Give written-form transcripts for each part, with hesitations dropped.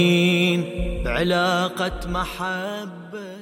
بعلاقة محبة.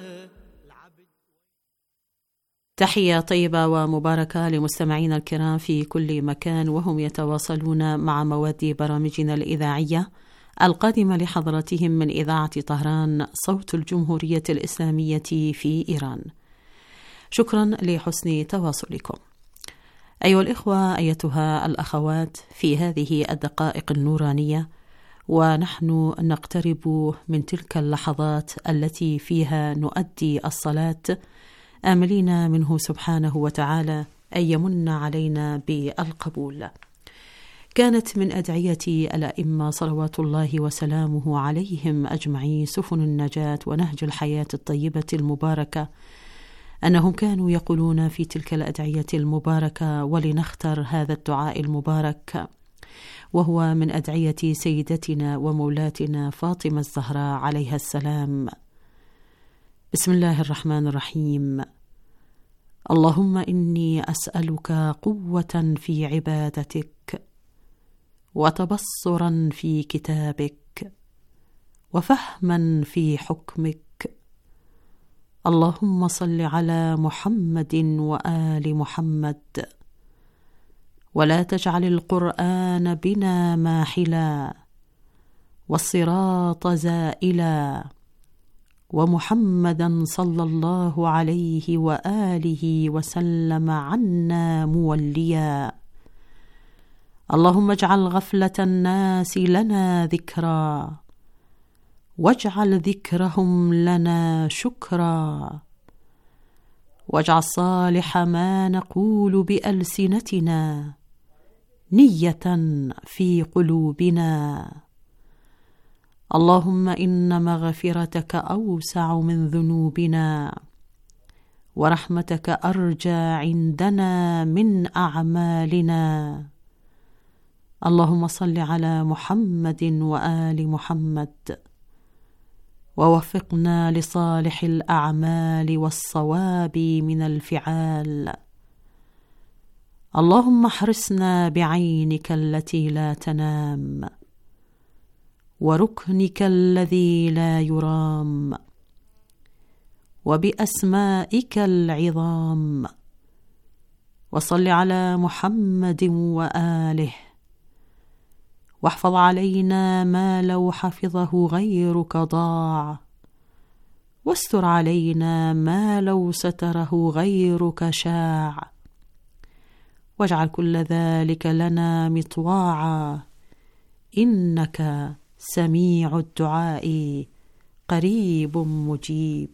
تحية طيبة ومباركة لمستمعينا الكرام في كل مكان وهم يتواصلون مع مواد برامجنا الإذاعية القادمة لحضراتهم من إذاعة طهران صوت الجمهورية الإسلامية في إيران. شكرا لحسن تواصلكم. أيها الإخوة، أيتها الأخوات، في هذه الدقائق النورانية ونحن نقترب من تلك اللحظات التي فيها نؤدي الصلاة، آملين منه سبحانه وتعالى أن يمن علينا بالقبول. كانت من أدعية الأئمة صلوات الله وسلامه عليهم أجمعين سفن النجاة ونهج الحياة الطيبة المباركة أنهم كانوا يقولون في تلك الأدعية المباركة، ولنختر هذا الدعاء المبارك وهو من أدعية سيدتنا ومولاتنا فاطمة الزهراء عليها السلام. بسم الله الرحمن الرحيم. اللهم إني أسألك قوة في عبادتك، وتبصرا في كتابك، وفهما في حكمك. اللهم صل على محمد وآل محمد، ولا تجعل القرآن بنا ماحلا، والصراط زائلا، ومحمدا صلى الله عليه وآله وسلم عنا موليا. اللهم اجعل غفلة الناس لنا ذكرا، واجعل ذكرهم لنا شكرا، واجعل صالح ما نقول بألسنتنا نية في قلوبنا. اللهم إن مغفرتك أوسع من ذنوبنا، ورحمتك أرجى عندنا من أعمالنا. اللهم صل على محمد وآل محمد، ووفقنا لصالح الأعمال والصواب من الفعال. اللهم احرسنا بعينك التي لا تنام، وركنك الذي لا يرام، وبأسمائك العظام. وصل على محمد وآله، واحفظ علينا ما لو حفظه غيرك ضاع، واستر علينا ما لو ستره غيرك شاع، واجعل كل ذلك لنا مطواعا، إنك سميع الدعاء قريب مجيب.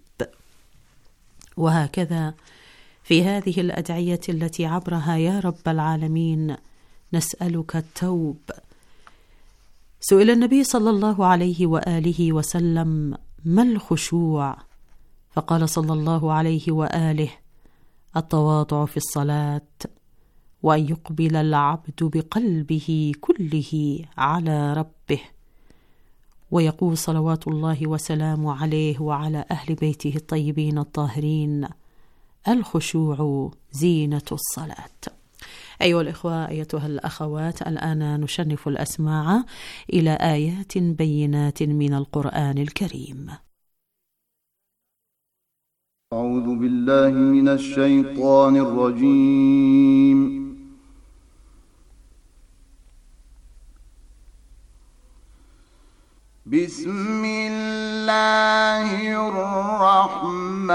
وهكذا في هذه الأدعية التي عبرها يا رب العالمين نسألك التوب. سئل النبي صلى الله عليه وآله وسلم: ما الخشوع؟ فقال صلى الله عليه وآله: التواضع في الصلاة، وأن يقبل العبد بقلبه كله على ربه. ويقول صلوات الله وسلامه عليه وعلى أهل بيته الطيبين الطاهرين: الخشوع زينة الصلاة. أيها الإخوة، أيتها الأخوات، الآن نشنف الأسماع إلى آيات بينات من القرآن الكريم. أعوذ بالله من الشيطان الرجيم. بسم الله الرحمن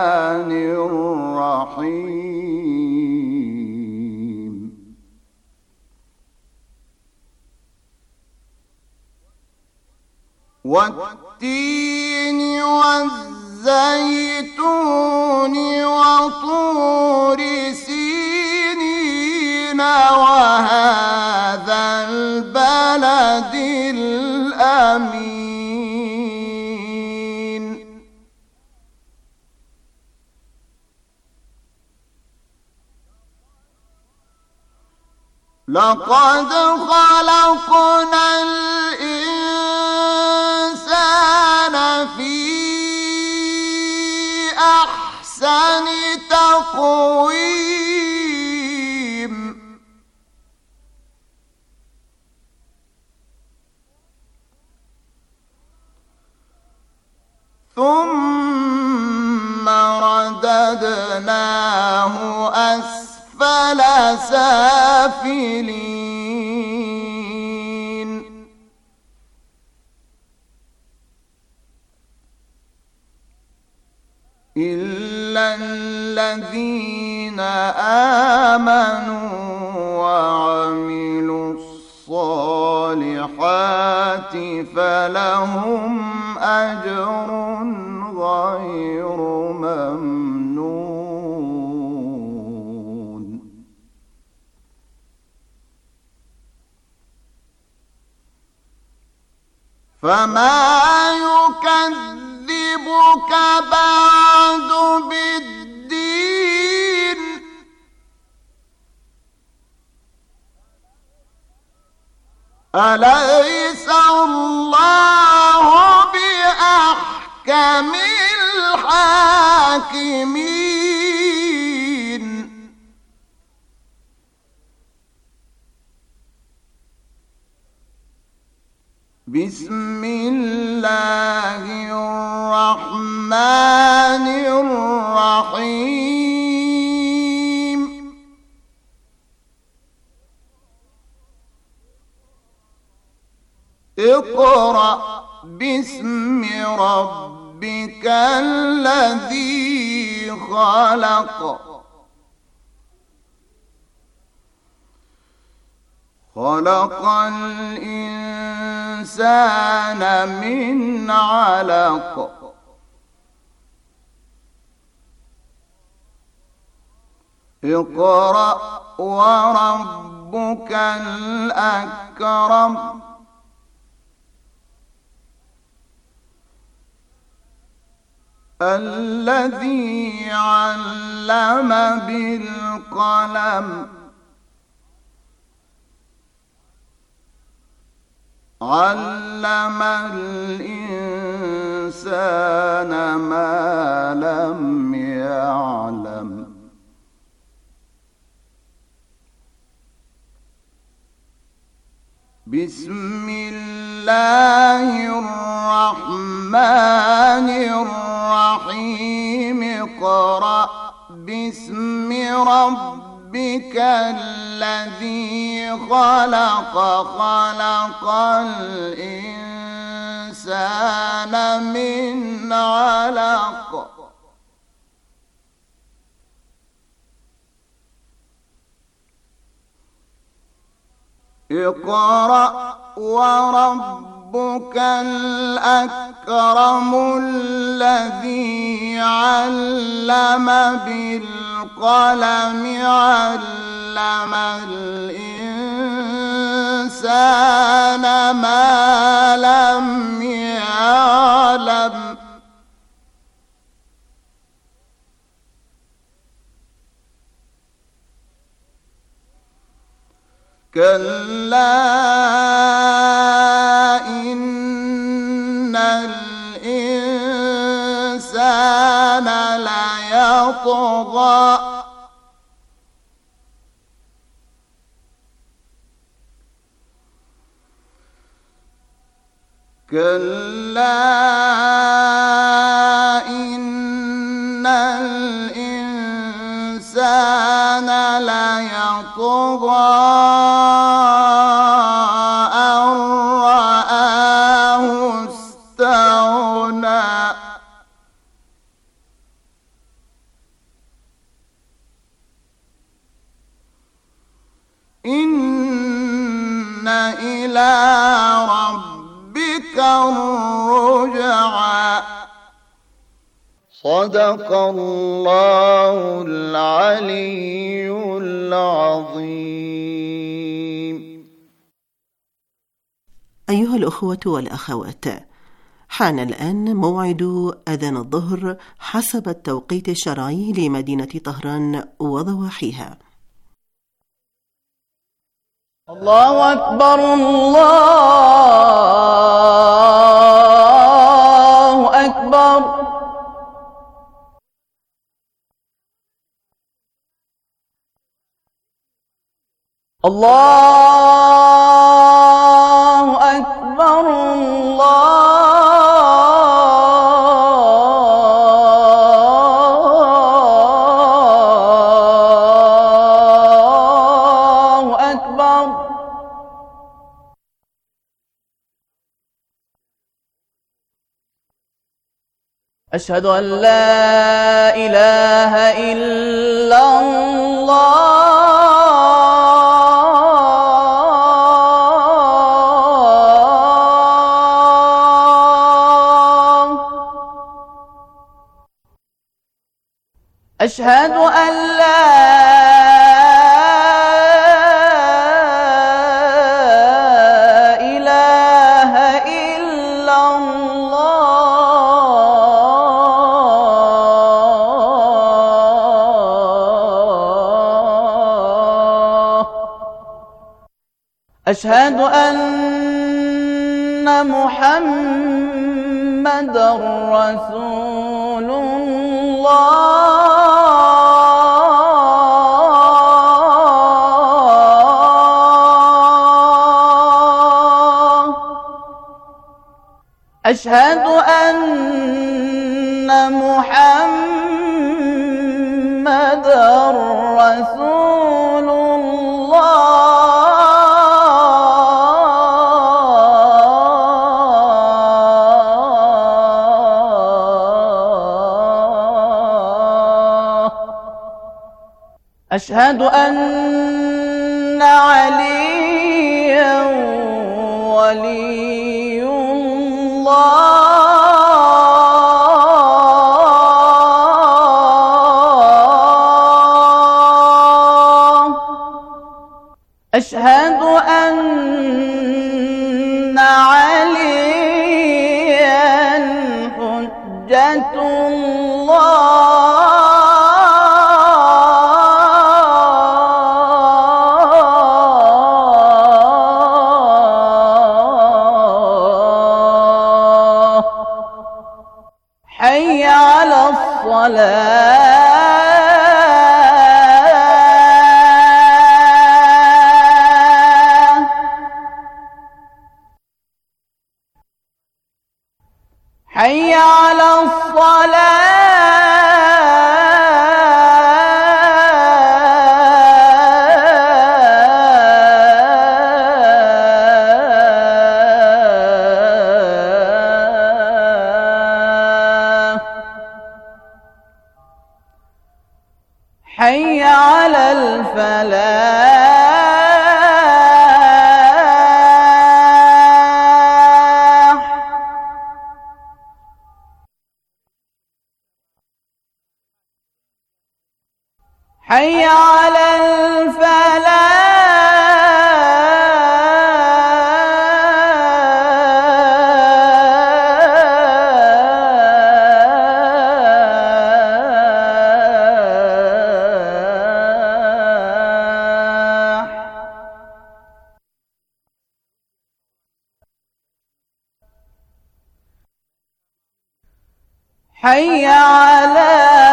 الرحيم. والتين والزيتون وطور سينين وهذا البلد الأمين. لقد خلقنا الإنسان في أحسن تقويم. ثم رددناه أسفل سافلين إلا الذين آمنوا وعملوا الصالحات فلهم أجر غير ممنون فما يكذبك بعد بالدين أليس الله بأحكم الحاكمين بسم الله الرحمن الرحيم اقرأ باسم ربك الذي خلق خلق الإنسان من علق اقرأ وربك الأكرم الذي علم بالقلم علم الإنسان ما لم يعلم بسم الله الرحمن الرحيم اقرأ باسم ربك الذي خلق خلق الإنسان من علق اقرأ وربك الأكرم الذي علم بالقلم علم الإنسان ما لم يعلم كلا إن الإنسان ليطغى كلا إن الإنسان ليطغى أن رآه استغنى إن إلى ربك الرجعى صدق الله العلي العظيم. أيها الأخوة والأخوات، حان الآن موعد أذان الظهر حسب التوقيت الشرعي لمدينة طهران وضواحيها. الله أكبر الله أكبر الله أكبر الله أشهد أن لا إله إلا الله أشهد أن لا إله إلا الله أشهد أن محمدًا رسول الله أشهد أن محمدًا رسول الله أشهد أن عليًا ولي الله أشهد أن عليًا حجة الله حي على الصلاة حي على الصلاة حي على الفلاح حي على الفلاح حي على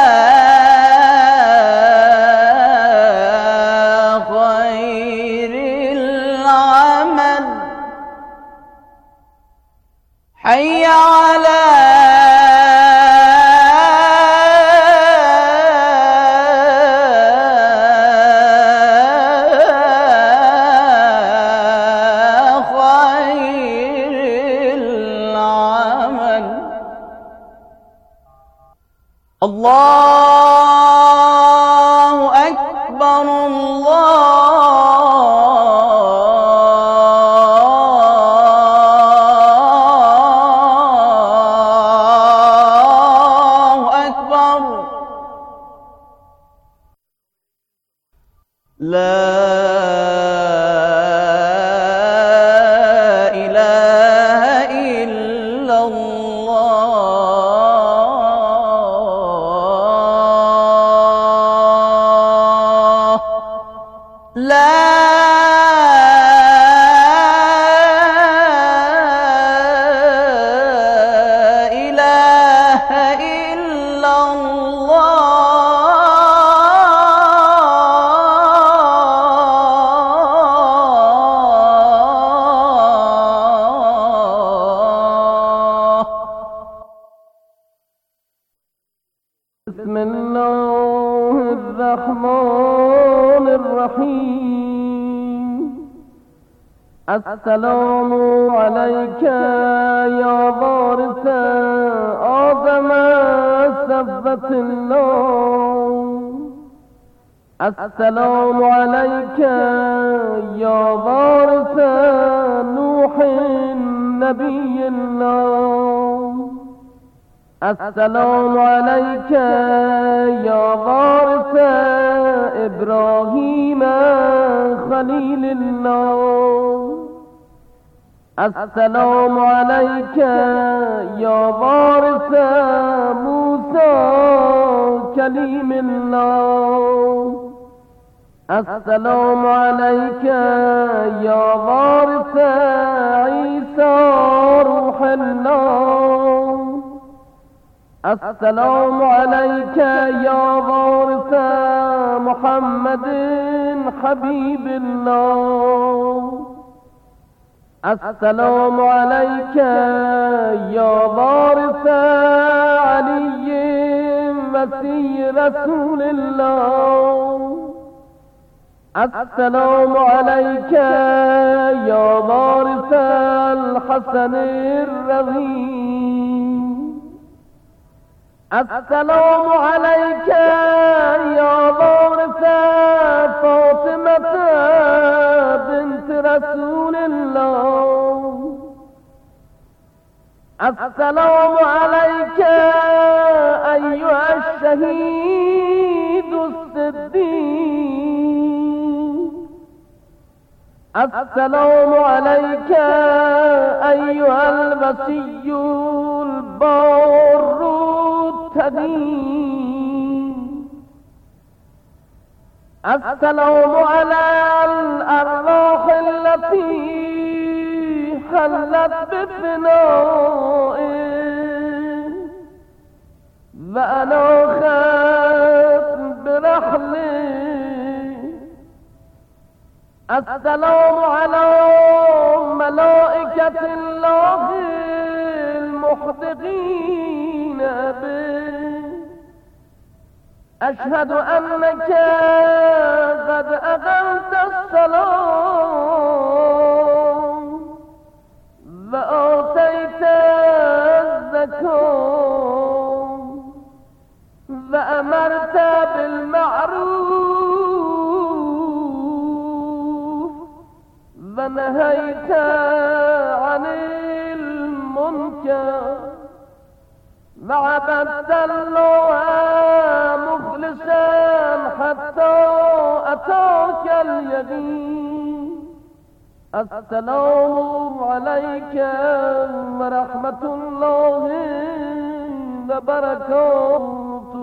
خير العمل حي على خير العمل الله أكبر الله أكبر لا إله إلا الله لا إله إلا الله بسم الله الرحمن الرحيم السلام عليك يا وارث آدم حضرت الله. السلام عليك يا وارث نوح نبي الله. السلام عليك يا وارث إبراهيم خليل الله. السلام عليك يا وارث موسى كليم الله. السلام عليك يا وارث عيسى روح الله. السلام عليك يا وارث محمد حبيب الله. السلام عليك يا وارث علي مسيح رسول الله. السلام عليك يا وارث الحسن الرضي. السلام عليك يا وارث فاطمة بنت رسول الله. السلام عليك أيها الشهيد الصديق. السلام عليك أيها الوصي البار التقي. السلام على الأرواح التي حلت بفنائه وأناخت برحله. السلام على ملائكة الله المحدقين به. أشهد أنك قد أقمت الصلاة وآتيت الزكاة وأمرت بالمعروف ونهيت عن المنكر وعبدت الله مخلصا حتى أتاك اليقين. السلام عليك ورحمة الله وبركاته.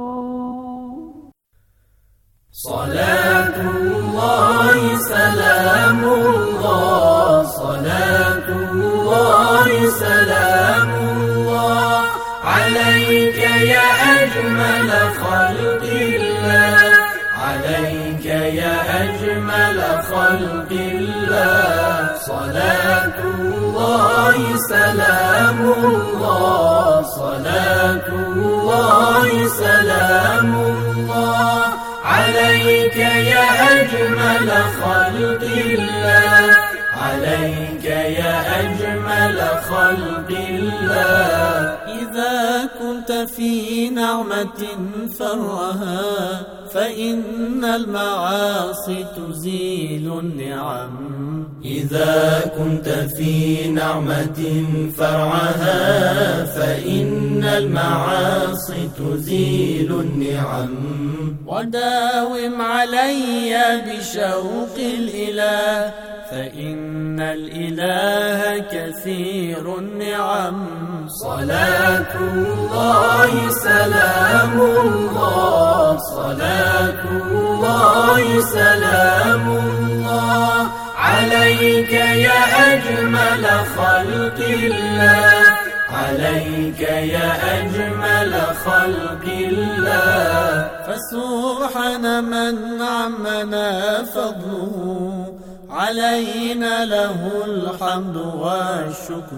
صلاة الله سلام الله. صلاة الله سلام الله عليك يا أجمل خلق الله. عليك يا أجمل خلق الله. صلاة الله سلام الله. صلاة الله سلام الله عليك يا أجمل خلق الله. عليك يا أجمل خلق الله. إذا كنت في نعمة فرعها فإن المعاصي تزيل النعم. إذا كنت في نعمة فرعها فإن المعاصي تزيل النعم. وداوم علي بشوق الإله فإن الإله كثير النعم. صلاة الله سلام الله. صلاة الله سلام الله عليك يا أجمل خلق الله. عليك يا أجمل خلق الله. فسبحان من عمنا فضله علينا له الحمد والشكر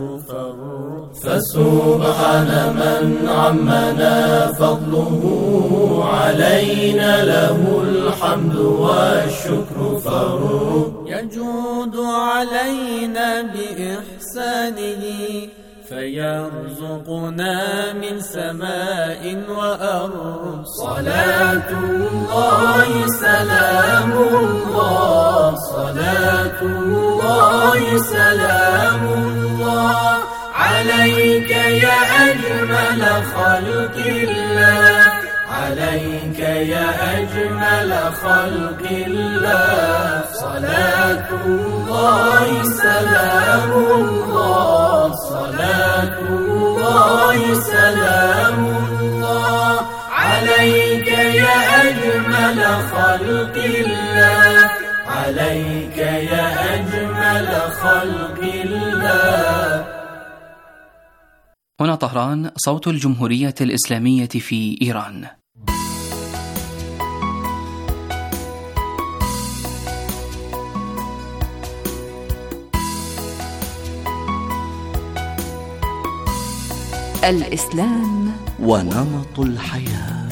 فسبحان من عمنا فضله علينا له الحمد والشكر يجود علينا بإحسانه فيرزقنا من سماء وأرض. صلاة الله سلام الله، صلاة الله سلام الله عليك يا أجمل خلق الله، عليك يا أجمل خلق الله. صلاة الله سلام الله، صلاة الله سلام الله عليك يا أجمل خلق الله، عليك يا أجمل خلق الله. هنا طهران، صوت الجمهورية الإسلامية في إيران. الإسلام ونمط الحياة.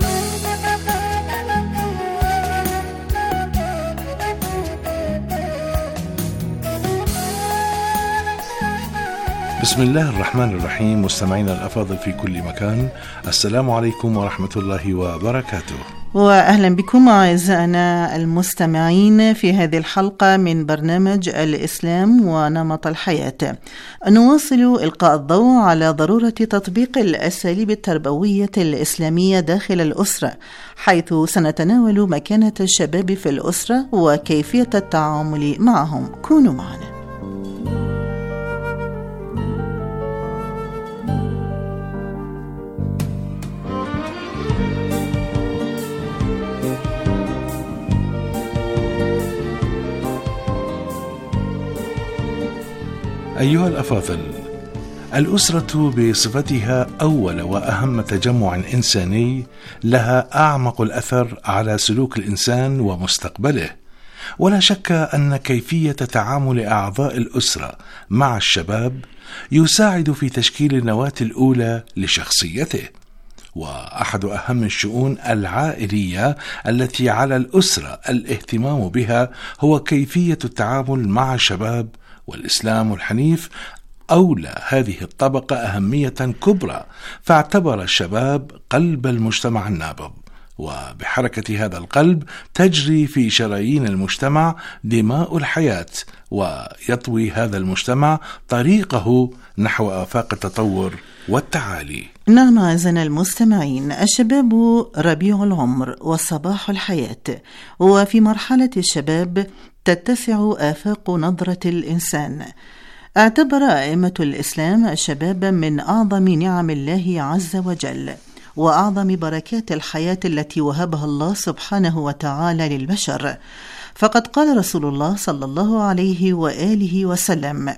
بسم الله الرحمن الرحيم. مستمعينا الأفاضل في كل مكان، السلام عليكم ورحمة الله وبركاته، وأهلا بكم أعزائنا المستمعين في هذه الحلقة من برنامج الإسلام ونمط الحياة. نواصل إلقاء الضوء على ضرورة تطبيق الأساليب التربوية الإسلامية داخل الأسرة، حيث سنتناول مكانة الشباب في الأسرة وكيفية التعامل معهم. كونوا معنا. أيها الأفاضل، الأسرة بصفتها أول وأهم تجمع إنساني لها أعمق الأثر على سلوك الإنسان ومستقبله، ولا شك أن كيفية تعامل أعضاء الأسرة مع الشباب يساعد في تشكيل النواة الأولى لشخصيته. وأحد أهم الشؤون العائلية التي على الأسرة الاهتمام بها هو كيفية التعامل مع الشباب، والإسلام الحنيف أولى هذه الطبقة أهمية كبرى، فاعتبر الشباب قلب المجتمع النابض، وبحركة هذا القلب تجري في شرايين المجتمع دماء الحياة، ويطوي هذا المجتمع طريقه نحو آفاق التطور والتعالي. نعم أعزائنا المستمعين، الشباب ربيع العمر وصباح الحياة، وفي مرحلة الشباب تتسع آفاق نظرة الإنسان. اعتبر أئمة الإسلام الشباب من أعظم نعم الله عز وجل وأعظم بركات الحياة التي وهبها الله سبحانه وتعالى للبشر، فقد قال رسول الله صلى الله عليه وآله وسلم: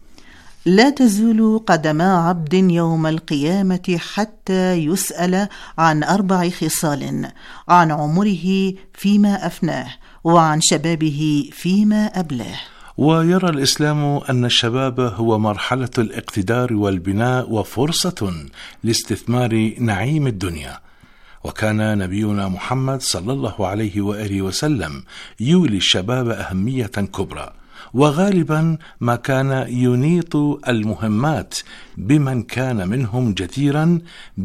لا تزول قدما عبد يوم القيامة حتى يسأل عن 4 خصال: عن عمره فيما أفناه، وعن شبابه فيما أبلاه. ويرى الإسلام أن الشباب هو مرحلة الاقتدار والبناء وفرصة لاستثمار نعيم الدنيا، وكان نبينا محمد صلى الله عليه وآله وسلم يولي الشباب أهمية كبرى، وغالبا ما كان ينيط المهمات بمن كان منهم جديرا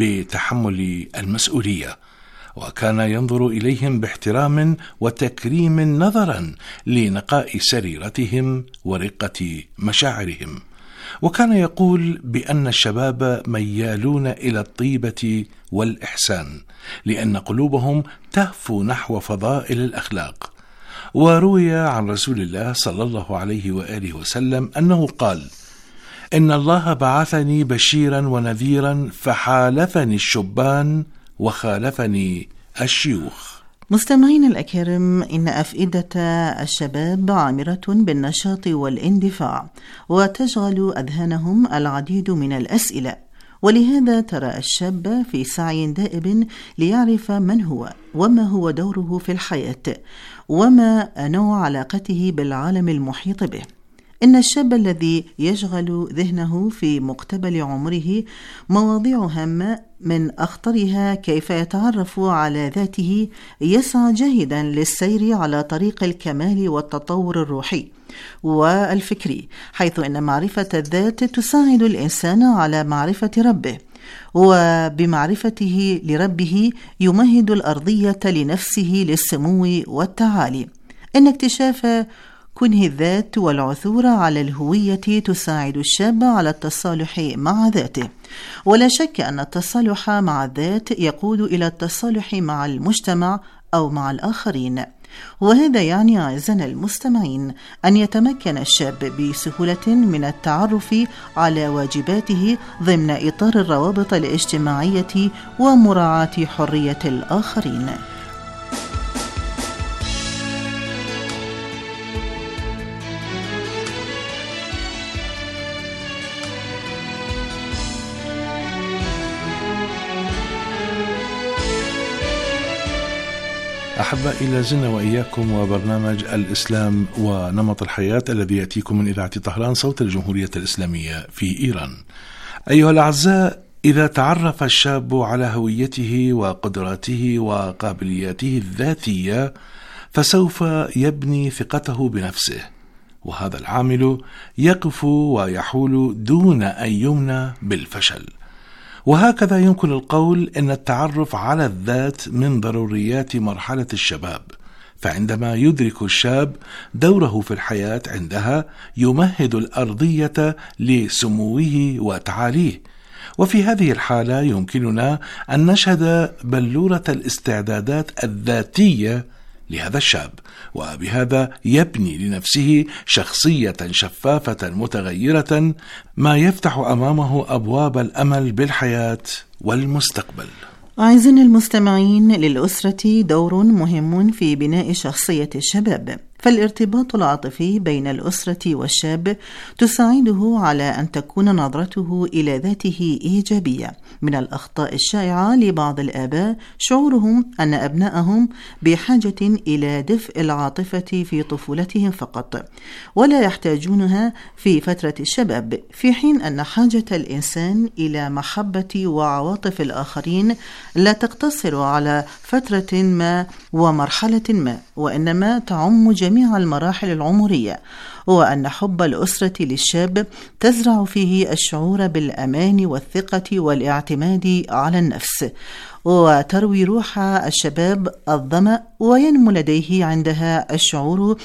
بتحمل المسؤولية، وكان ينظر إليهم باحترام وتكريم نظرا لنقاء سريرتهم ورقة مشاعرهم، وكان يقول بأن الشباب ميالون إلى الطيبة والإحسان لأن قلوبهم تهفو نحو فضائل الأخلاق. وروي عن رسول الله صلى الله عليه وآله وسلم أنه قال: إن الله بعثني بشيرا ونذيرا فحالفني الشبان وخالفني الشيوخ. مستمعين الأكارم، إن أفئدة الشباب عامرة بالنشاط والاندفاع، وتشغل أذهانهم العديد من الأسئلة، ولهذا ترى الشاب في سعي دائب ليعرف من هو، وما هو دوره في الحياة، وما نوع علاقته بالعالم المحيط به. إن الشاب الذي يشغل ذهنه في مقتبل عمره مواضيع هامة من أخطرها كيف يتعرف على ذاته يسعى جاهدا للسير على طريق الكمال والتطور الروحي والفكري، حيث إن معرفة الذات تساعد الإنسان على معرفة ربه، وبمعرفته لربه يمهد الأرضية لنفسه للسمو والتعالي. إن اكتشاف كنه الذات والعثور على الهوية تساعد الشاب على التصالح مع ذاته، ولا شك أن التصالح مع الذات يقود إلى التصالح مع المجتمع أو مع الآخرين. وهذا يعني أعزائنا المستمعين أن يتمكن الشاب بسهولة من التعرف على واجباته ضمن إطار الروابط الاجتماعية ومراعاة حرية الآخرين. أحبائي، لازلنا وإياكم وبرنامج الإسلام ونمط الحياة الذي يأتيكم من إذاعة طهران صوت الجمهورية الإسلامية في إيران. أيها الأعزاء، إذا تعرف الشاب على هويته وقدراته وقابلياته الذاتية فسوف يبني ثقته بنفسه، وهذا العامل يقف ويحول دون أن يمنى بالفشل. وهكذا يمكن القول إن التعرف على الذات من ضروريات مرحلة الشباب، فعندما يدرك الشاب دوره في الحياة عندها يمهد الأرضية لسموه وتعاليه. وفي هذه الحالة يمكننا أن نشهد بلورة الاستعدادات الذاتية لهذا الشاب، وبهذا يبني لنفسه شخصية شفافة متغيرة، ما يفتح أمامه أبواب الأمل بالحياة والمستقبل. أعزائنا المستمعين، للأسرة دور مهم في بناء شخصية الشباب، فالارتباط العاطفي بين الأسرة والشاب تساعده على أن تكون نظرته إلى ذاته إيجابية. من الأخطاء الشائعة لبعض الآباء شعورهم أن أبنائهم بحاجة إلى دفء العاطفة في طفولتهم فقط، ولا يحتاجونها في فترة الشباب، في حين أن حاجة الإنسان إلى محبة وعواطف الآخرين لا تقتصر على فترة ما ومرحلة ما، وإنما تعم جميع المراحل العمرية، وأن حب الأسرة للشاب تزرع فيه الشعور بالأمان والثقة والاعتماد على النفس، وتروي روح الشباب الظمأ، وينمو لديه عندها الشعور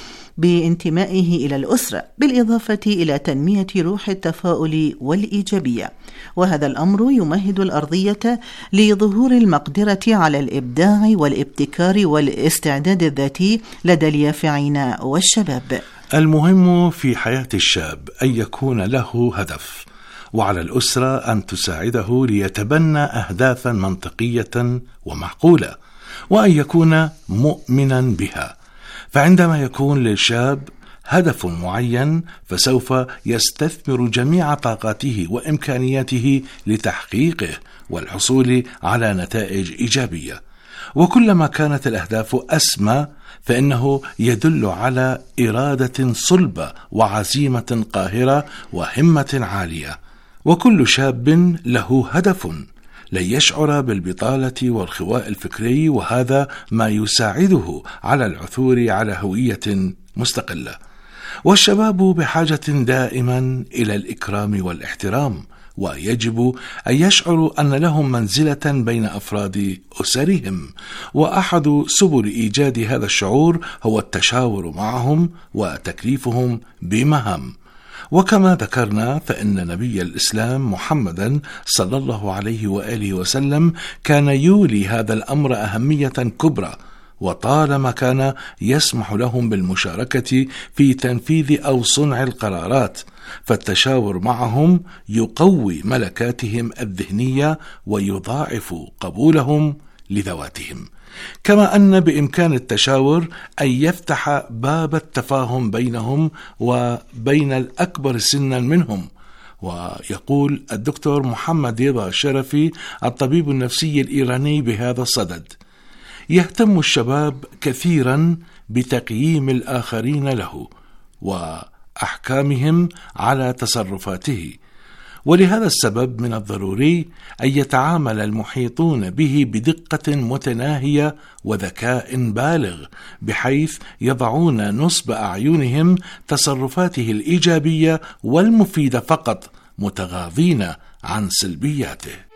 بانتمائه إلى الأسرة، بالإضافة إلى تنمية روح التفاؤل والإيجابية. وهذا الأمر يمهد الأرضية لظهور المقدرة على الإبداع والابتكار والاستعداد الذاتي لدى اليافعين والشباب. المهم في حياة الشاب أن يكون له هدف، وعلى الأسرة أن تساعده ليتبنى أهدافا منطقية ومعقولة، وأن يكون مؤمنا بها. فعندما يكون للشاب هدف معين فسوف يستثمر جميع طاقاته وإمكانياته لتحقيقه والحصول على نتائج إيجابية. وكلما كانت الأهداف أسمى فإنه يدل على إرادة صلبة وعزيمة قاهرة وهمة عالية. وكل شاب له هدف لن يشعر بالبطالة والخواء الفكري، وهذا ما يساعده على العثور على هوية مستقلة. والشباب بحاجة دائما إلى الإكرام والاحترام، ويجب أن يشعروا أن لهم منزلة بين أفراد أسرهم، وأحد سبل إيجاد هذا الشعور هو التشاور معهم وتكليفهم بمهام. وكما ذكرنا فإن نبي الإسلام محمدا صلى الله عليه وآله وسلم كان يولي هذا الأمر أهمية كبرى، وطالما كان يسمح لهم بالمشاركة في تنفيذ أو صنع القرارات، فالتشاور معهم يقوي ملكاتهم الذهنية ويضاعف قبولهم لذواتهم. كما أن بإمكان التشاور أن يفتح باب التفاهم بينهم وبين الأكبر سنا منهم. ويقول الدكتور محمد رضا شرفي الطبيب النفسي الإيراني بهذا الصدد: يهتم الشباب كثيرا بتقييم الآخرين له، أحكامهم على تصرفاته. ولهذا السبب من الضروري أن يتعامل المحيطون به بدقة متناهية وذكاء بالغ، بحيث يضعون نصب أعينهم تصرفاته الإيجابية والمفيدة فقط، متغاضين عن سلبياته.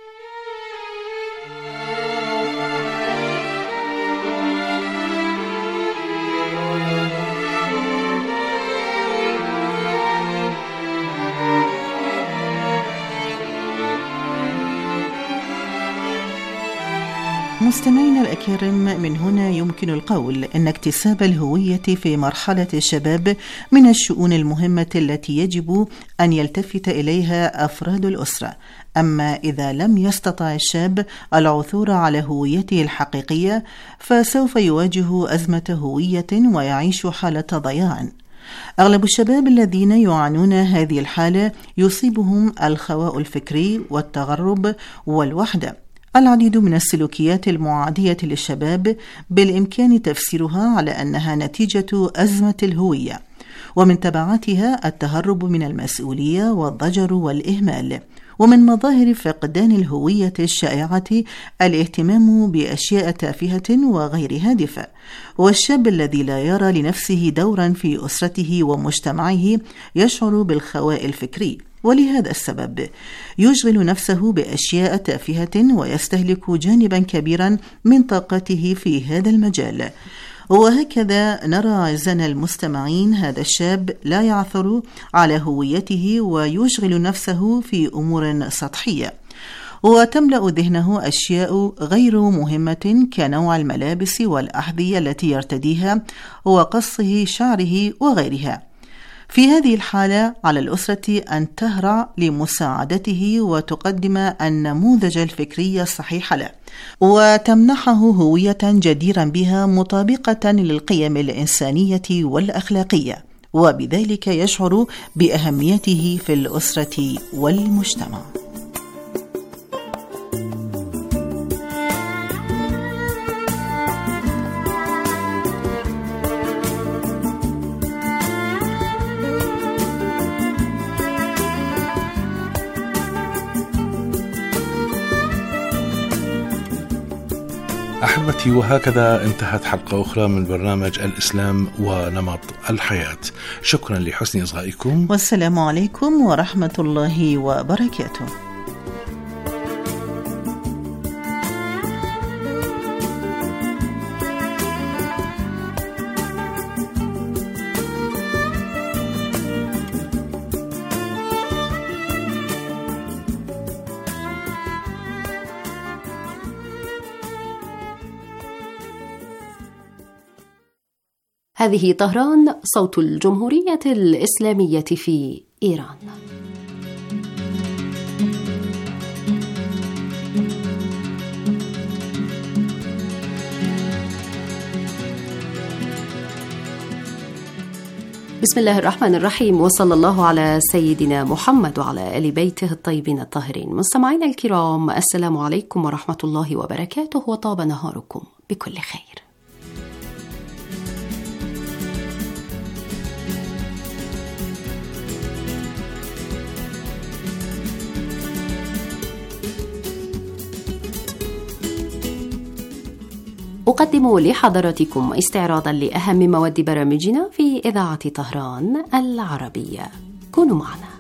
مستمعينا الأكارم، من هنا يمكن القول أن اكتساب الهوية في مرحلة الشباب من الشؤون المهمة التي يجب أن يلتفت إليها أفراد الأسرة. أما إذا لم يستطع الشاب العثور على هويته الحقيقية فسوف يواجه أزمة هوية ويعيش حالة ضياع. أغلب الشباب الذين يعانون هذه الحالة يصيبهم الخواء الفكري والتغرب والوحدة. العديد من السلوكيات المعادية للشباب بالإمكان تفسيرها على أنها نتيجة أزمة الهوية، ومن تبعاتها التهرب من المسؤولية والضجر والإهمال. ومن مظاهر فقدان الهوية الشائعة الاهتمام بأشياء تافهة وغير هادفة. والشاب الذي لا يرى لنفسه دورا في أسرته ومجتمعه يشعر بالخواء الفكري، ولهذا السبب يشغل نفسه بأشياء تافهة ويستهلك جانبا كبيرا من طاقته في هذا المجال. وهكذا نرى أعزائنا المستمعين هذا الشاب لا يعثر على هويته ويشغل نفسه في أمور سطحية، وتملأ ذهنه أشياء غير مهمة كنوع الملابس والأحذية التي يرتديها وقصه شعره وغيرها. في هذه الحالة على الأسرة أن تهرع لمساعدته وتقدم النموذج الفكري الصحيح له، وتمنحه هوية جديرا بها مطابقة للقيم الإنسانية والأخلاقية، وبذلك يشعر بأهميته في الأسرة والمجتمع. أحبتي، وهكذا انتهت حلقة أخرى من برنامج الإسلام ونمط الحياة. شكرا لحسن إصغائكم، والسلام عليكم ورحمة الله وبركاته. هذه طهران، صوت الجمهورية الإسلامية في إيران. بسم الله الرحمن الرحيم، وصلى الله على سيدنا محمد وعلى آل بيته الطيبين الطاهرين. مستمعينا الكرام، السلام عليكم ورحمة الله وبركاته، وطاب نهاركم بكل خير. أقدم لحضراتكم استعراضا لأهم مواد برامجنا في إذاعة طهران العربية. كونوا معنا.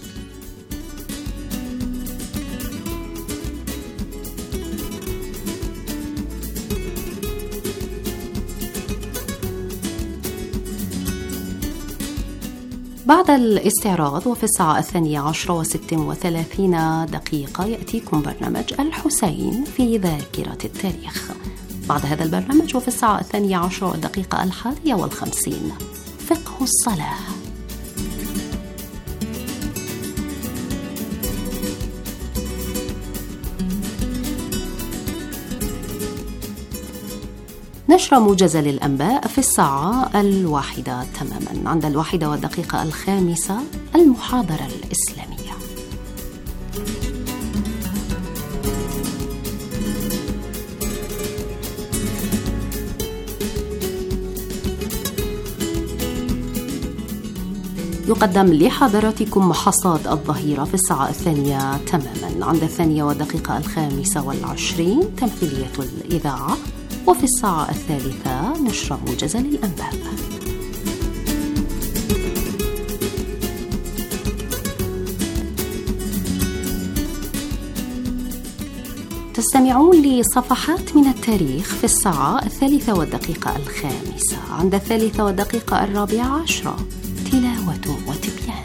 بعد الاستعراض وفي الساعة 12:36 يأتيكم برنامج الحسين في ذاكرة التاريخ. بعد هذا البرنامج وفي الساعة 12:51 فقه الصلاة. نشر موجز للأنباء في الساعة 1 تماما. عند 1:05 المحاضرة الإسلامية. يقدم لحضراتكم حصاد الظهيرة في الساعة 2 تماما. عند 2:25 تمثيلية الإذاعة، وفي الساعة 3 نشر موجز للأنباء. تستمعون لصفحات من التاريخ في الساعة 3:05. عند 3:14 تلاوة وتبيان.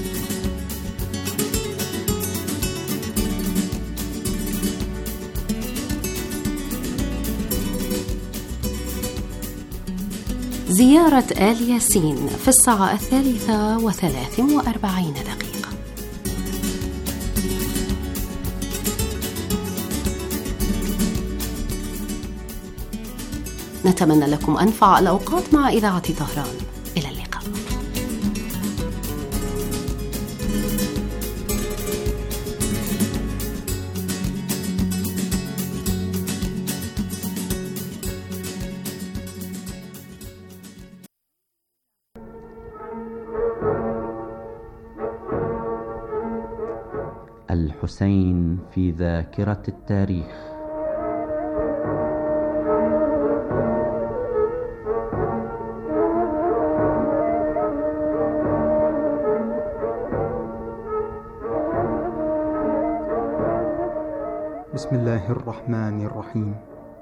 زيارة آل ياسين في الساعة 3:43. نتمنى لكم أنفع الأوقات مع إذاعة طهران. إلى اللقاء. الحسين في ذاكرة التاريخ. بسم الله الرحمن الرحيم.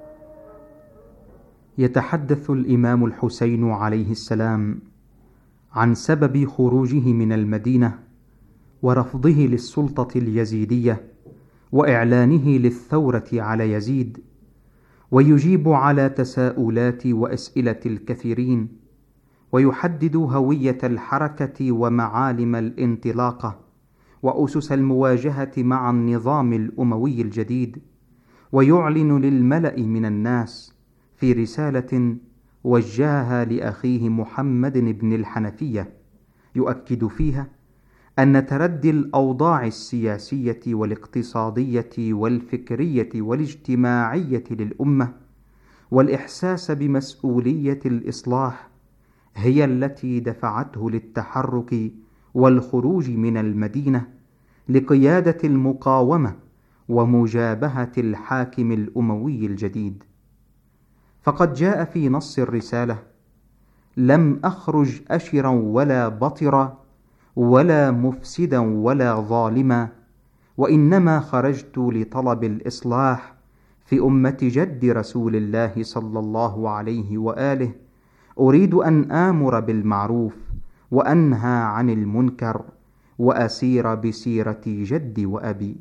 يتحدث الإمام الحسين عليه السلام عن سبب خروجه من المدينة ورفضه للسلطة اليزيدية وإعلانه للثورة على يزيد، ويجيب على تساؤلات وأسئلة الكثيرين، ويحدد هوية الحركة ومعالم الانطلاقة وأسس المواجهة مع النظام الأموي الجديد، ويعلن للملأ من الناس في رسالة وجهها لأخيه محمد بن الحنفية، يؤكد فيها أن تردي الأوضاع السياسية والاقتصادية والفكرية والاجتماعية للأمة والإحساس بمسؤولية الإصلاح هي التي دفعته للتحرك والخروج من المدينة لقيادة المقاومة ومجابهة الحاكم الأموي الجديد. فقد جاء في نص الرسالة: لم أخرج أشرا ولا بطرا ولا مفسدا ولا ظالما، وإنما خرجت لطلب الإصلاح في أمة جد رسول الله صلى الله عليه وآله. أريد أن آمر بالمعروف وأنهى عن المنكر وأسير بسيرة جدي وأبي.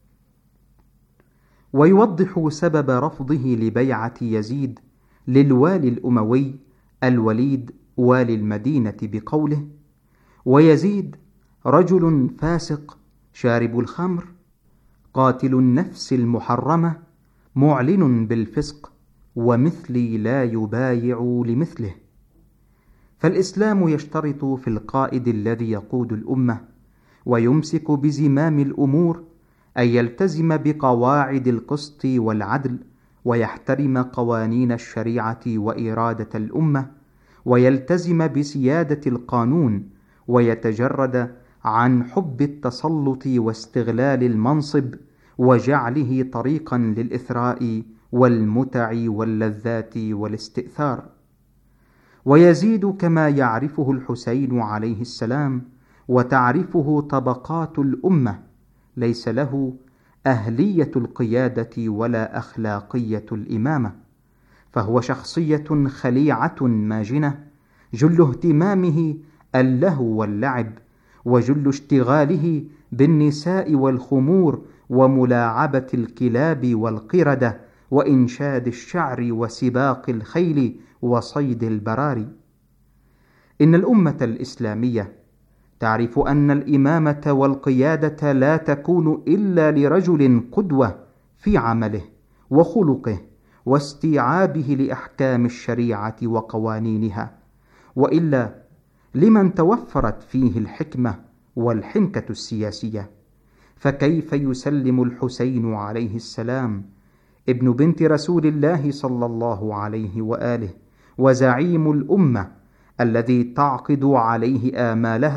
ويوضح سبب رفضه لبيعة يزيد للوالي الأموي الوليد والي المدينة بقوله: ويزيد رجل فاسق شارب الخمر قاتل النفس المحرمة معلن بالفسق، ومثلي لا يبايع لمثله. فالإسلام يشترط في القائد الذي يقود الأمة ويمسك بزمام الأمور أن يلتزم بقواعد القسط والعدل، ويحترم قوانين الشريعة وإرادة الأمة، ويلتزم بسيادة القانون، ويتجرد عن حب التسلط واستغلال المنصب وجعله طريقا للإثراء والمتع واللذات والاستئثار. ويزيد كما يعرفه الحسين عليه السلام وتعرفه طبقات الأمة ليس له أهلية القيادة ولا أخلاقية الإمامة، فهو شخصية خليعة ماجنة، جل اهتمامه اللهو واللعب، وجل اشتغاله بالنساء والخمور وملاعبة الكلاب والقردة وإنشاد الشعر وسباق الخيل وصيد البراري. إن الأمة الإسلامية تعرف أن الإمامة والقيادة لا تكون إلا لرجل قدوة في عمله وخلقه واستيعابه لأحكام الشريعة وقوانينها، وإلا لمن توفرت فيه الحكمة والحنكة السياسية. فكيف يسلم الحسين عليه السلام ابن بنت رسول الله صلى الله عليه وآله وزعيم الأمة الذي تعقد عليه آمالها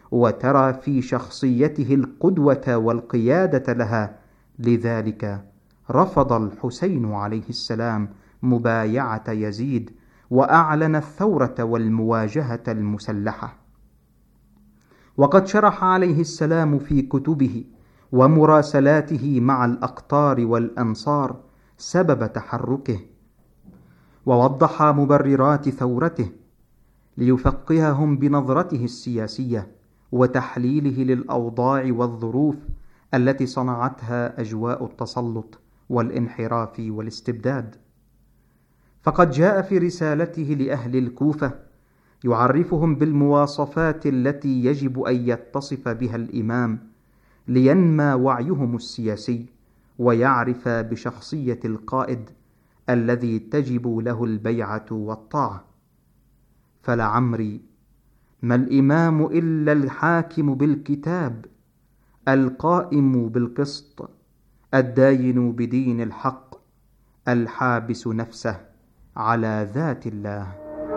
وترى في شخصيته القدوة والقيادة لها، لذلك رفض الحسين عليه السلام مبايعة يزيد وأعلن الثورة والمواجهة المسلحة. وقد شرح عليه السلام في كتبه ومراسلاته مع الأقطار والأنصار سبب تحركه، ووضح مبررات ثورته ليفقههم بنظرته السياسية وتحليله للأوضاع والظروف التي صنعتها أجواء التسلط والانحراف والاستبداد. فقد جاء في رسالته لأهل الكوفة يعرفهم بالمواصفات التي يجب أن يتصف بها الإمام لينمى وعيهم السياسي ويعرف بشخصية القائد الذي تجب له البيعة والطاعة. فلعمري ما الإمام إلا الحاكم بالكتاب، القائم بالقسط، الداين بدين الحق، الحابس نفسه على ذات الله.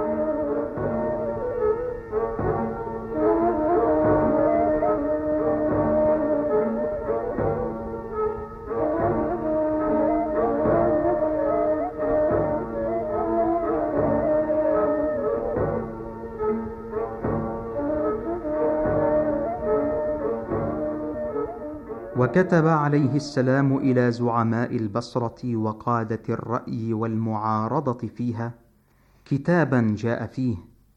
وكتب عليه السلام إلى زعماء البصرة وقادة الرأي والمعارضة فيها كتابا جاء فيه: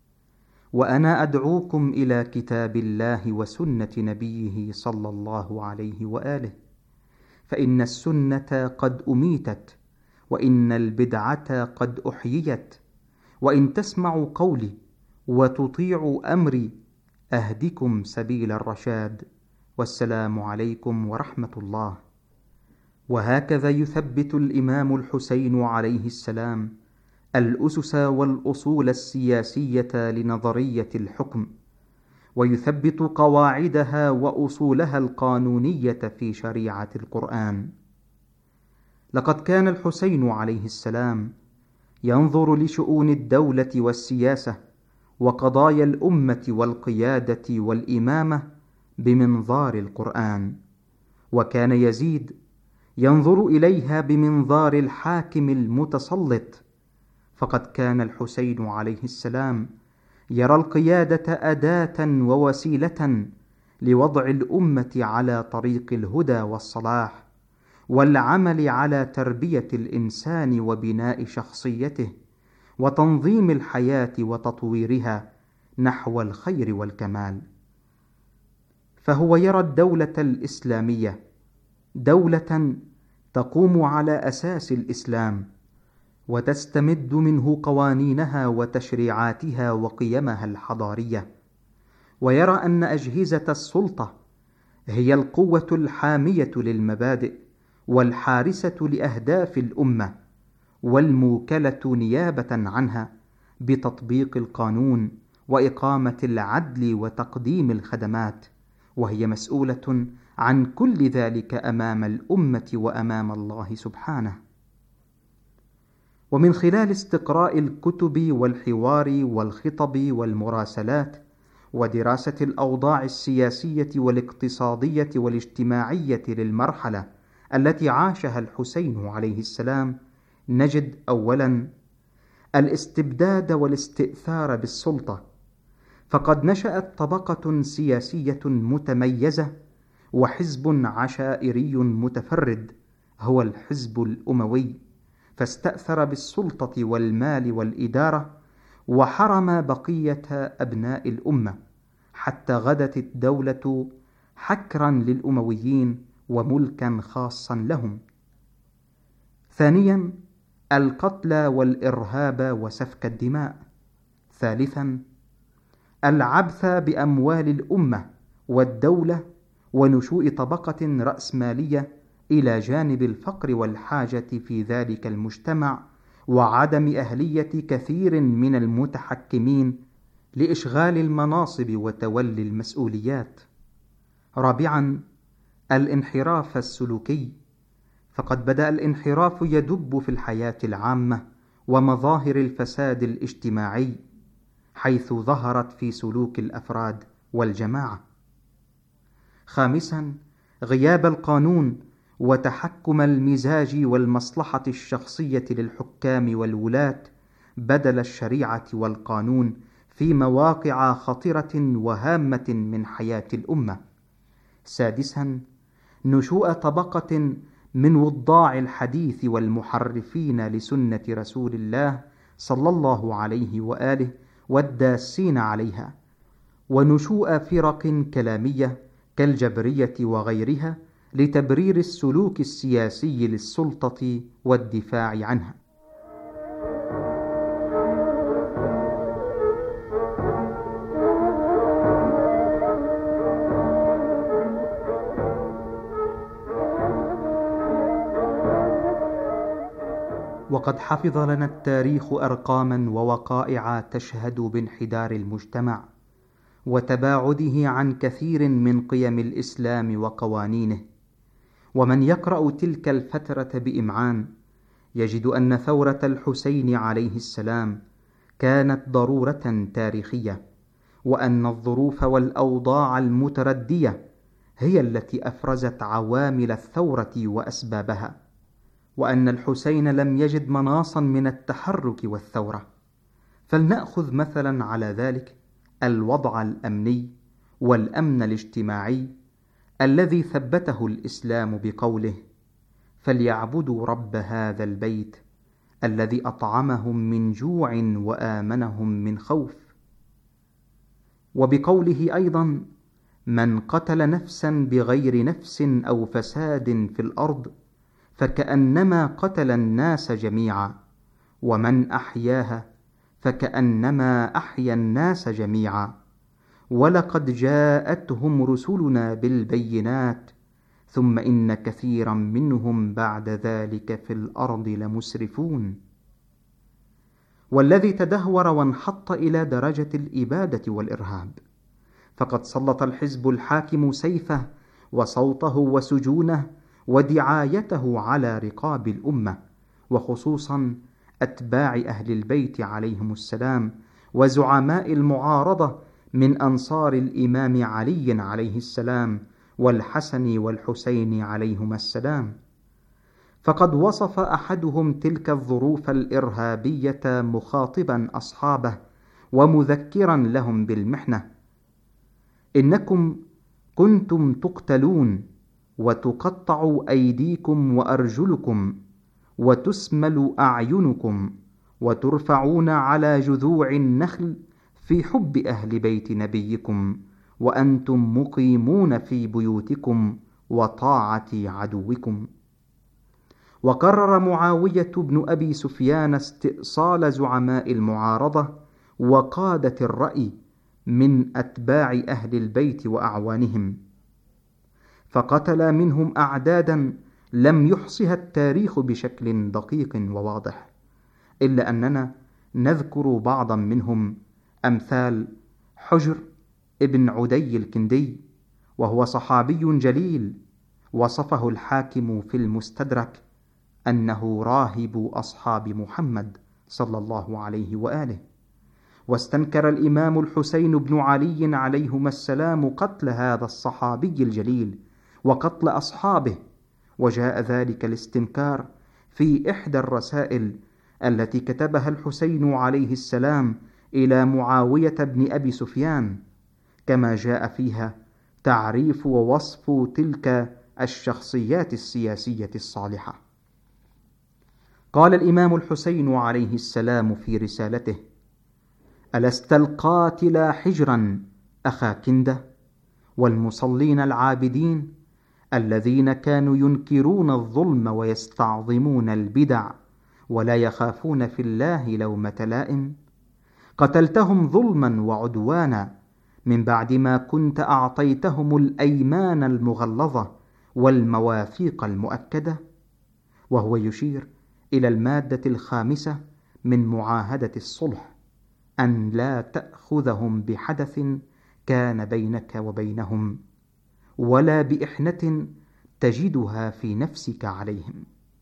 وأنا أدعوكم إلى كتاب الله وسنة نبيه صلى الله عليه وآله، فإن السنة قد أميتت، وإن البدعة قد أحييت، وإن تسمعوا قولي وتطيعوا أمري أهدكم سبيل الرشاد، والسلام عليكم ورحمة الله. وهكذا يثبت الإمام الحسين عليه السلام الأسس والأصول السياسية لنظرية الحكم، ويثبت قواعدها وأصولها القانونية في شريعة القرآن. لقد كان الحسين عليه السلام ينظر لشؤون الدولة والسياسة وقضايا الأمة والقيادة والإمامة بمنظار القرآن، وكان يزيد ينظر إليها بمنظار الحاكم المتسلط. فقد كان الحسين عليه السلام يرى القيادة أداة ووسيلة لوضع الأمة على طريق الهدى والصلاح، والعمل على تربية الإنسان وبناء شخصيته وتنظيم الحياة وتطويرها نحو الخير والكمال. فهو يرى الدولة الإسلامية دولة تقوم على أساس الإسلام، وتستمد منه قوانينها وتشريعاتها وقيمها الحضارية، ويرى أن أجهزة السلطة هي القوة الحامية للمبادئ والحارسة لأهداف الأمة، والموكلة نيابة عنها بتطبيق القانون وإقامة العدل وتقديم الخدمات، وهي مسؤولة عن كل ذلك أمام الأمة وأمام الله سبحانه. ومن خلال استقراء الكتب والحوار والخطب والمراسلات ودراسة الأوضاع السياسية والاقتصادية والاجتماعية للمرحلة التي عاشها الحسين عليه السلام، نجد أولا الاستبداد والاستئثار بالسلطة. فقد نشأت طبقة سياسية متميزة وحزب عشائري متفرد هو الحزب الأموي، فاستأثر بالسلطة والمال والإدارة وحرم بقية أبناء الأمة، حتى غدت الدولة حكرا للأمويين وملكا خاصا لهم. ثانيا القتل والإرهاب وسفك الدماء. ثالثا العبث بأموال الأمة والدولة ونشوء طبقة رأسمالية إلى جانب الفقر والحاجة في ذلك المجتمع وعدم أهلية كثير من المتحكمين لإشغال المناصب وتولي المسؤوليات. رابعا الانحراف السلوكي. فقد بدأ الانحراف يدب في الحياة العامة ومظاهر الفساد الاجتماعي، حيث ظهرت في سلوك الأفراد والجماعة. خامسا، غياب القانون وتحكم المزاج والمصلحة الشخصية للحكام والولاة بدل الشريعة والقانون في مواقع خطرة وهامة من حياة الأمة. سادسا، نشوء طبقة من وضاع الحديث والمحرفين لسنة رسول الله صلى الله عليه وآله والداسين عليها، ونشوء فرق كلامية كالجبرية وغيرها لتبرير السلوك السياسي للسلطة والدفاع عنها. وقد حفظ لنا التاريخ أرقاما ووقائع تشهد بانحدار المجتمع وتباعده عن كثير من قيم الإسلام وقوانينه، ومن يقرأ تلك الفترة بإمعان يجد أن ثورة الحسين عليه السلام كانت ضرورة تاريخية، وأن الظروف والأوضاع المتردية هي التي أفرزت عوامل الثورة وأسبابها، وأن الحسين لم يجد مناصا من التحرك والثورة. فلنأخذ مثلا على ذلك الوضع الأمني والأمن الاجتماعي الذي ثبته الإسلام بقوله: فليعبدوا رب هذا البيت الذي أطعمهم من جوع وآمنهم من خوف، وبقوله أيضا: من قتل نفسا بغير نفس أو فساد في الأرض فكأنما قتل الناس جميعا، ومن أحياها فكأنما أحيا الناس جميعا، ولقد جاءتهم رسلنا بالبينات ثم إن كثيرا منهم بعد ذلك في الأرض لمسرفون. والذي تدهور وانحط إلى درجة الإبادة والإرهاب، فقد سلط الحزب الحاكم سيفه وصوته وسجونه ودعايته على رقاب الأمة، وخصوصا أتباع أهل البيت عليهم السلام وزعماء المعارضة من أنصار الإمام علي عليه السلام والحسن والحسين عليهما السلام. فقد وصف أحدهم تلك الظروف الإرهابية مخاطبا أصحابه ومذكرا لهم بالمحنة: إنكم كنتم تقتلون وتقطع أيديكم وأرجلكم وتسمل أعينكم وترفعون على جذوع النخل في حب أهل بيت نبيكم، وأنتم مقيمون في بيوتكم وطاعة عدوكم. وقرر معاوية بن أبي سفيان استئصال زعماء المعارضة وقادة الرأي من أتباع أهل البيت وأعوانهم، فقتل منهم أعدادا لم يحصها التاريخ بشكل دقيق وواضح، إلا أننا نذكر بعضا منهم، أمثال حجر ابن عدي الكندي، وهو صحابي جليل وصفه الحاكم في المستدرك أنه راهب أصحاب محمد صلى الله عليه وآله. واستنكر الإمام الحسين بن علي عليهما السلام قتل هذا الصحابي الجليل وقتل أصحابه، وجاء ذلك الاستنكار في إحدى الرسائل التي كتبها الحسين عليه السلام إلى معاوية بن أبي سفيان، كما جاء فيها تعريف ووصف تلك الشخصيات السياسية الصالحة. قال الإمام الحسين عليه السلام في رسالته: ألست القاتل حجرا أخا كندة، والمصلين العابدين الذين كانوا ينكرون الظلم ويستعظمون البدع ولا يخافون في الله لومة لائم؟ قتلتهم ظلما وعدوانا من بعد ما كنت أعطيتهم الأيمان المغلظة والمواثيق المؤكدة. وهو يشير إلى المادة 5 من معاهدة الصلح، أن لا تأخذهم بحدث كان بينك وبينهم ولا بإحنة تجدها في نفسك عليهم.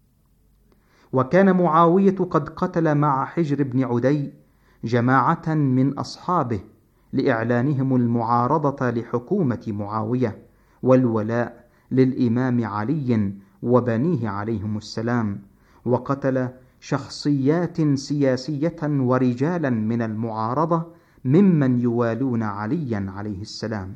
وكان معاوية قد قتل مع حجر بن عدي جماعة من أصحابه لإعلانهم المعارضة لحكومة معاوية والولاء للإمام علي وبنيه عليهم السلام، وقتل شخصيات سياسية ورجالا من المعارضة ممن يوالون عليا عليه السلام.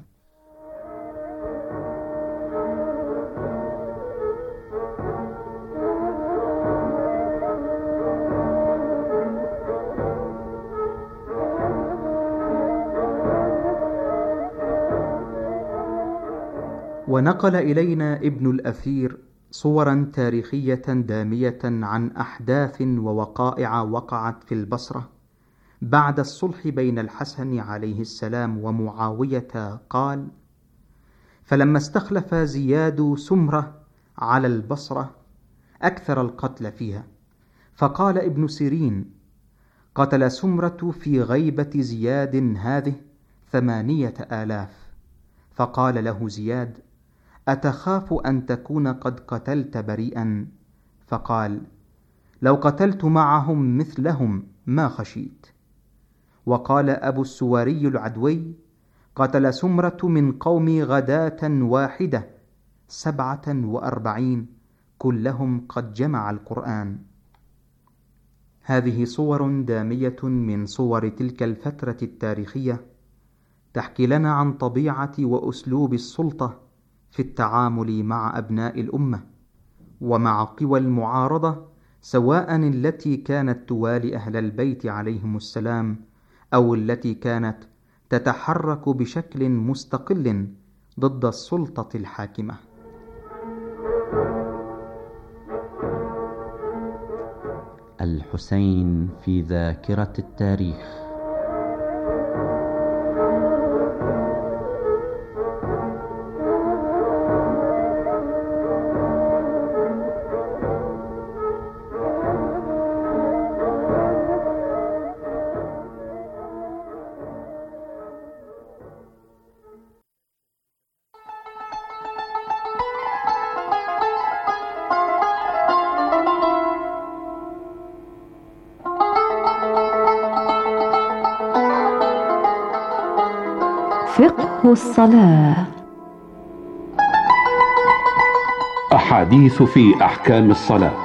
ونقل إلينا ابن الأثير صورا تاريخية دامية عن أحداث ووقائع وقعت في البصرة بعد الصلح بين الحسن عليه السلام ومعاوية. قال: فلما استخلف زياد سمرة على البصرة أكثر القتل فيها، فقال ابن سيرين: قتل سمرة في غيبة زياد هذه 8,000. فقال له زياد: أتخاف أن تكون قد قتلت بريئا؟ فقال: لو قتلت معهم مثلهم ما خشيت. وقال أبو السواري العدوي: قتل سمرة من قوم غداة واحدة 47 كلهم قد جمع القرآن. هذه صور دامية من صور تلك الفترة التاريخية تحكي لنا عن طبيعة وأسلوب السلطة في التعامل مع أبناء الأمة ومع قوى المعارضة، سواء التي كانت توالي أهل البيت عليهم السلام أو التي كانت تتحرك بشكل مستقل ضد السلطة الحاكمة. الحسين في ذاكرة التاريخ. فقه الصلاة. أحاديث في أحكام الصلاة.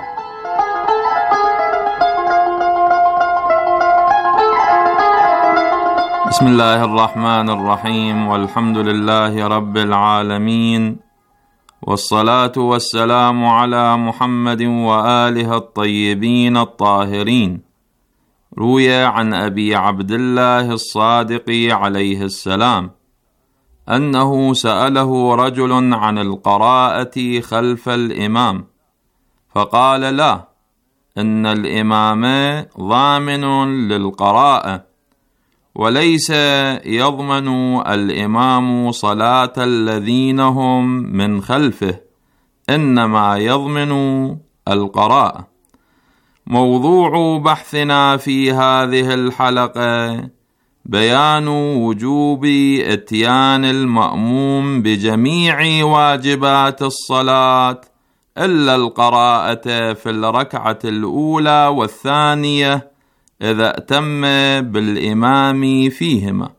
بسم الله الرحمن الرحيم، والحمد لله رب العالمين، والصلاة والسلام على محمد وآله الطيبين الطاهرين. روي عن أبي عبد الله الصادق عليه السلام أنه سأله رجل عن القراءة خلف الإمام، فقال: لا، إن الإمام ضامن للقراءة، وليس يضمن الإمام صلاة الذين هم من خلفه، إنما يضمن القراءة. موضوع بحثنا في هذه الحلقة بيان وجوب إتيان المأموم بجميع واجبات الصلاة إلا القراءة في الركعة الأولى والثانية إذا أتم بالإمام فيهما.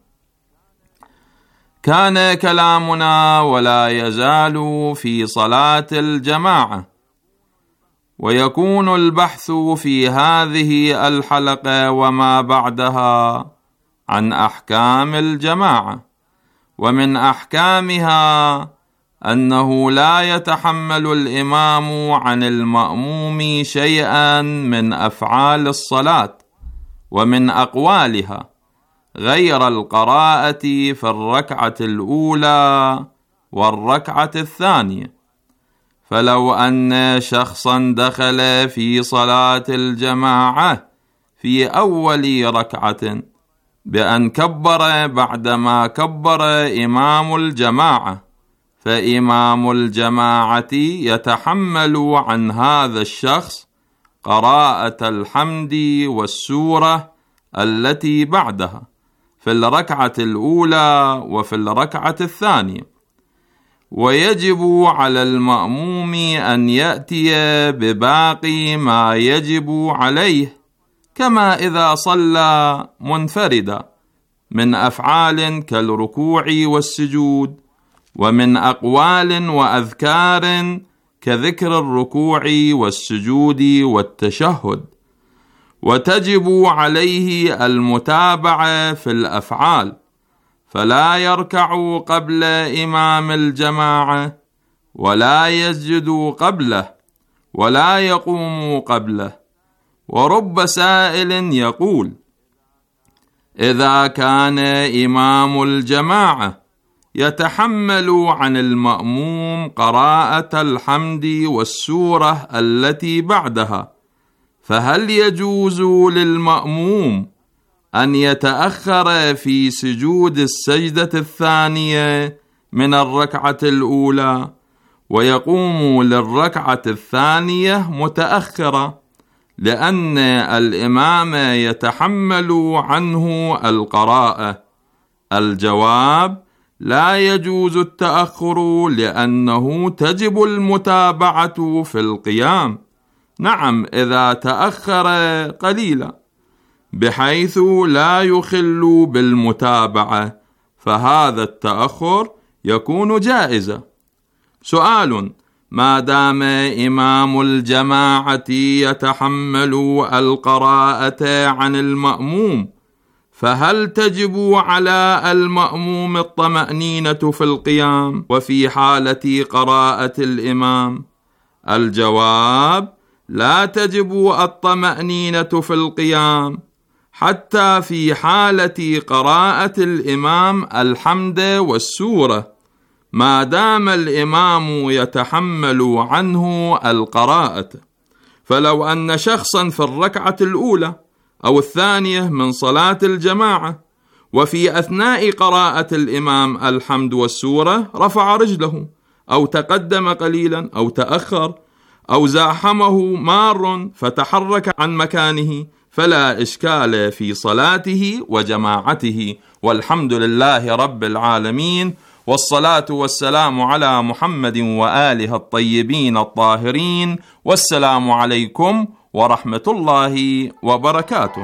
كان كلامنا ولا يزال في صلاة الجماعة، ويكون البحث في هذه الحلقة وما بعدها عن أحكام الجماعة، ومن أحكامها أنه لا يتحمل الإمام عن المأموم شيئا من أفعال الصلاة ومن أقوالها غير القراءة في الركعة الأولى والركعة الثانية. فلو أن شخصا دخل في صلاة الجماعة في أول ركعة بأن كبر بعدما كبر إمام الجماعة، فإمام الجماعة يتحمل عن هذا الشخص قراءة الحمد والسورة التي بعدها في الركعة الأولى وفي الركعة الثانية. ويجب على المأموم أن يأتي بباقي ما يجب عليه، كما إذا صلى منفردا، من أفعال كالركوع والسجود، ومن أقوال وأذكار كذكر الركوع والسجود والتشهد. وتجب عليه المتابعة في الأفعال، فلا يركع قبل إمام الجماعة، ولا يسجد قبله، ولا يقوم قبله. ورب سائل يقول: إذا كان إمام الجماعة يتحمل عن المأموم قراءة الحمد والسورة التي بعدها، فهل يجوز للمأموم أن يتأخر في سجود السجدة الثانية من الركعة الأولى ويقوم للركعة الثانية متأخرة، لأن الإمام يتحمل عنه القراءة؟ الجواب: لا يجوز التأخر، لأنه تجب المتابعة في القيام. نعم، إذا تأخر قليلا بحيث لا يخل بالمتابعة، فهذا التأخر يكون جائزا. سؤال: ما دام إمام الجماعة يتحمل القراءة عن المأموم، فهل تجب على المأموم الطمأنينة في القيام وفي حالة قراءة الإمام؟ الجواب: لا تجب الطمأنينة في القيام حتى في حالة قراءة الإمام الحمد والسورة، ما دام الإمام يتحمل عنه القراءة. فلو أن شخصا في الركعة الأولى أو الثانية من صلاة الجماعة وفي أثناء قراءة الإمام الحمد والسورة رفع رجله أو تقدم قليلا أو تأخر أو زاحمه مار فتحرك عن مكانه، فلا إشكال في صلاته وجماعته، والحمد لله رب العالمين، والصلاة والسلام على محمد وآله الطيبين الطاهرين، والسلام عليكم ورحمة الله وبركاته.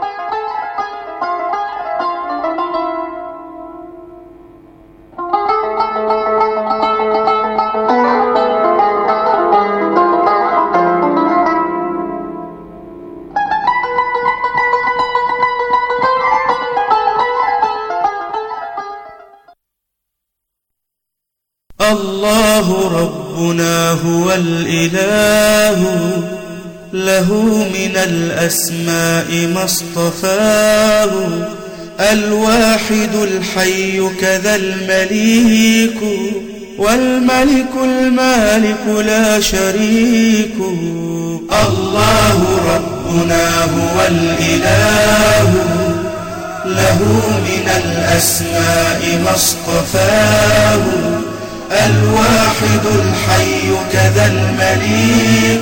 الله ربنا هو الإله، له من الأسماء ما اصطفاه، الواحد الحي كذا المليك، والملك المالك لا شريك. الله ربنا هو الإله، له من الأسماء ما اصطفاه، الواحد الحي كذا المليك،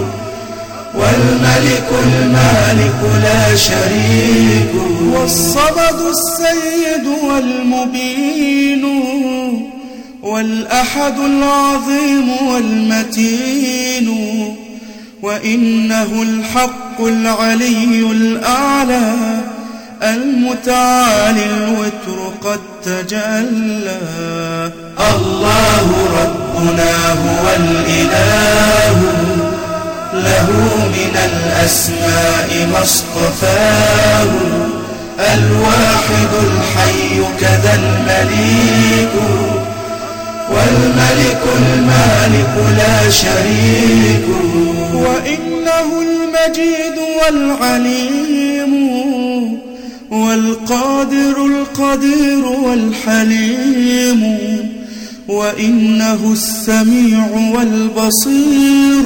والملك المالك لا شريك. والصمد السيد والمبين، والأحد العظيم والمتين، وإنه الحق العلي الأعلى، المتعالي الوتر قد تجلى. الله ربنا هو الإله، له من الأسماء ما اصطفاه، الواحد الحي كذا المليك، والملك المالك لا شريك. وإنه المجيد والعليم، والقادر القدير والحليم، وإنه السميع والبصير،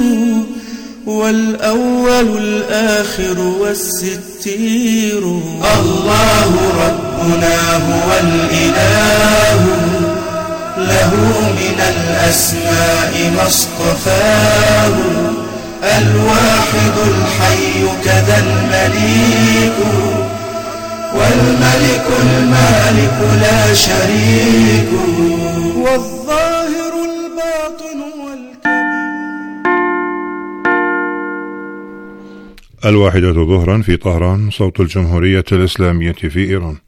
والأول الآخر والستير. الله ربنا هو الإله، له من الأسماء ما اصطفاه، الواحد الحي كذا المليك، والملك المالك لا شريك. والظاهر الباطن الواحدة ظهرا في طهران، صوت الجمهورية الإسلامية في إيران.